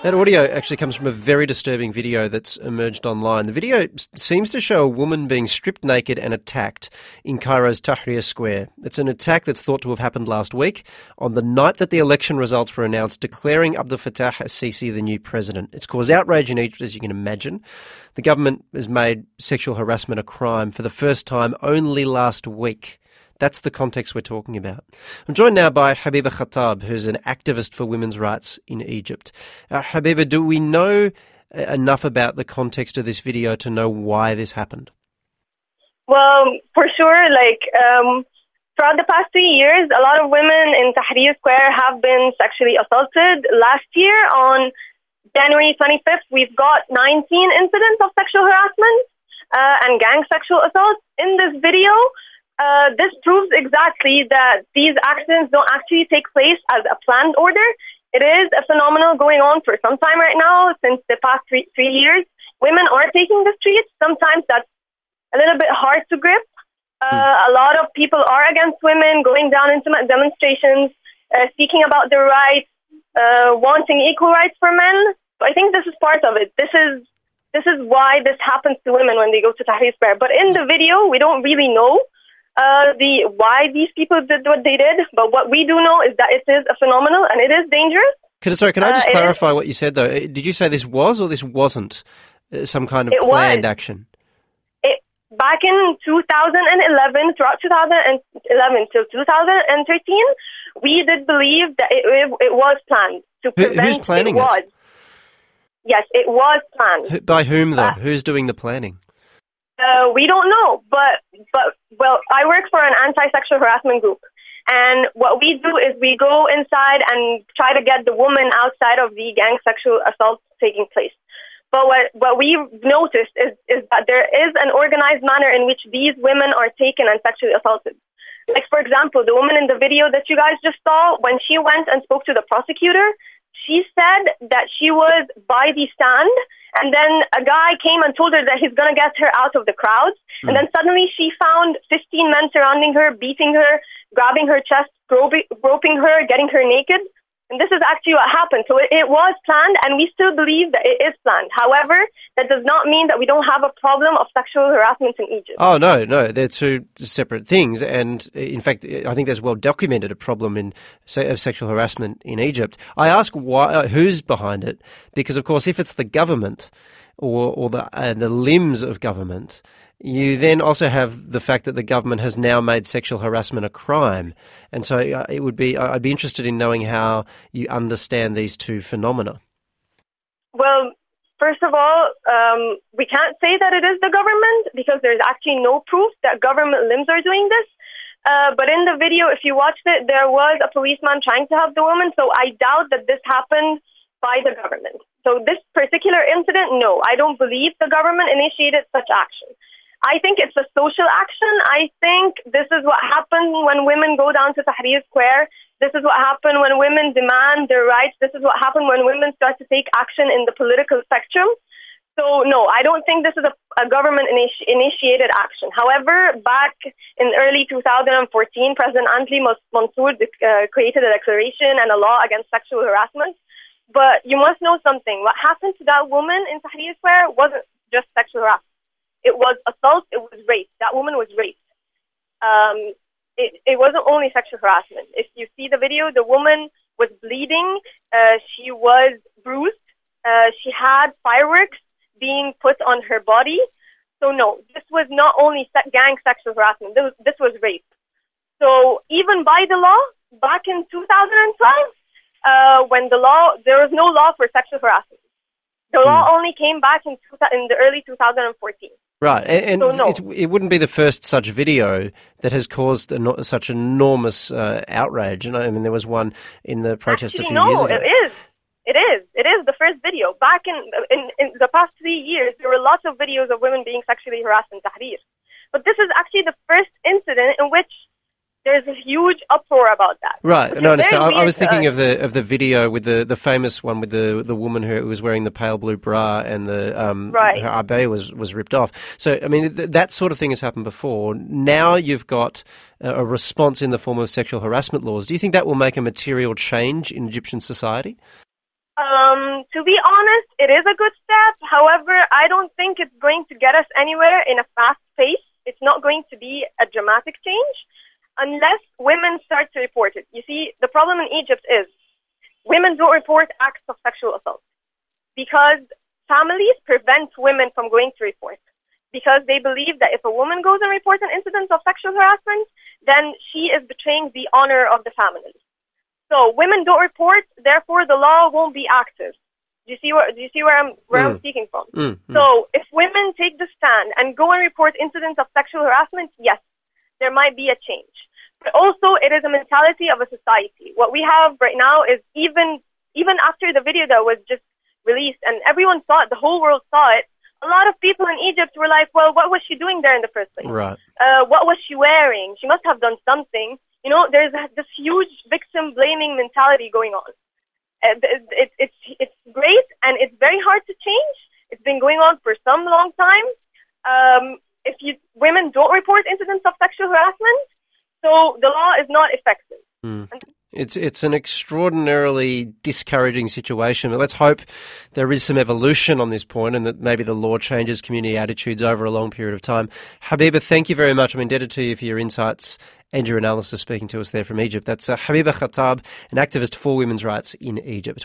That audio actually comes from a very disturbing video that's emerged online. The video seems to show a woman being stripped naked and attacked in Cairo's Tahrir Square. It's an attack that's thought to have happened last week on the night that the election results were announced, declaring Abdel Fattah al-Sisi the new president. It's caused outrage in Egypt, as you can imagine. The government has made sexual harassment a crime for the first time only last week. That's the context we're talking about. I'm joined now by Habiba Khattab, who's an activist for women's rights in Egypt. Habiba, do we know enough about the context of this video to know why this happened? Well, for sure, throughout the past 3 years, a lot of women in Tahrir Square have been sexually assaulted. Last year, on January 25th, we've got 19 incidents of sexual harassment and gang sexual assault. In this video, this proves exactly that these accidents don't actually take place as a planned order. It is a phenomenon going on for some time right now, since the past three years. Women are taking the streets. Sometimes that's a little bit hard to grip. A lot of people are against women, going down into demonstrations, speaking about their rights, wanting equal rights for men. So I think this is part of it. This is why this happens to women when they go to Tahrir Square. But in the video, we don't really know why these people did what they did, but what we do know is that it is a phenomenon and it is dangerous. Can I just clarify what you said, though? Did you say this was or this wasn't some kind of planned action? Back in 2011, throughout 2011 till 2013, we did believe that it was planned. Who's planning it? Yes, it was planned. By whom, though? Who's doing the planning? We don't know, but I work for an anti-sexual harassment group, and what we do is we go inside and try to get the woman outside of the gang sexual assault taking place. But what we've noticed is that there is an organized manner in which these women are taken and sexually assaulted. Like, for example, the woman in the video that you guys just saw, when she went and spoke to the prosecutor, she said that she was by the stand, and then a guy came and told her that he's going to get her out of the crowds. And then suddenly she found 15 men surrounding her, beating her, grabbing her chest, groping her, getting her naked. And this is actually what happened. So it was planned, and we still believe that it is planned. However, that does not mean that we don't have a problem of sexual harassment in Egypt. Oh, no, they're two separate things. And in fact, I think there's well documented a problem of sexual harassment in Egypt. I ask who's behind it, because, of course, if it's the government or the limbs of government, you then also have the fact that the government has now made sexual harassment a crime. And so I'd be interested in knowing how you understand these two phenomena. Well, first of all, we can't say that it is the government, because there's actually no proof that government limbs are doing this. But in the video, if you watched it, there was a policeman trying to help the woman. So I doubt that this happened by the government. So this particular incident, no, I don't believe the government initiated such action. I think it's a social action. I think this is what happens when women go down to Tahrir Square. This is what happens when women demand their rights. This is what happens when women start to take action in the political spectrum. So, no, I don't think this is a government-initiated action. However, back in early 2014, President Antli Mansour created a declaration and a law against sexual harassment. But you must know something. What happened to that woman in Tahrir Square wasn't just sexual harassment. It was assault, it was rape. That woman was raped. It wasn't only sexual harassment. If you see the video, the woman was bleeding. She was bruised. She had fireworks being put on her body. So no, this was not only gang sexual harassment. This was rape. So even by the law, back in 2012, when there was no law for sexual harassment. The law only came back in the early 2014. Right, and so, no. It wouldn't be the first such video that has caused such enormous outrage. And I mean, there was one in the protest a few years ago. It is the first video. Back in the past 3 years, there were lots of videos of women being sexually harassed in Tahrir. But this is actually the first incident in which there's a huge uproar about that. Right, no, I understand. I was thinking of the video with the famous one with the woman who was wearing the pale blue bra and her abaya was ripped off. So, I mean, that sort of thing has happened before. Now you've got a response in the form of sexual harassment laws. Do you think that will make a material change in Egyptian society? To be honest, it is a good step. However, I don't think it's going to get us anywhere in a fast pace. It's not going to be a dramatic change unless women start to report it. You see, the problem in Egypt is women don't report acts of sexual assault because families prevent women from going to report, because they believe that if a woman goes and reports an incident of sexual harassment, then she is betraying the honor of the family. So women don't report, therefore the law won't be active. Do you see where I'm speaking from? So if women take the stand and go and report incidents of sexual harassment, yes, there might be a change. But also it is a mentality of a society. What we have right now is even after the video that was just released and everyone saw it, the whole world saw it, a lot of people in Egypt were like, well, what was she doing there in the first place? Right. What was she wearing? She must have done something. You know, there's this huge victim blaming mentality going on. It's great and it's very hard to change. It's been going on for some long time. Women don't report incidents of sexual harassment, so the law is not effective. It's an extraordinarily discouraging situation, but let's hope there is some evolution on this point and that maybe the law changes community attitudes over a long period of time. Habiba, thank you very much. I'm indebted to you for your insights and your analysis speaking to us there from Egypt. That's Habiba Khattab, an activist for women's rights in Egypt.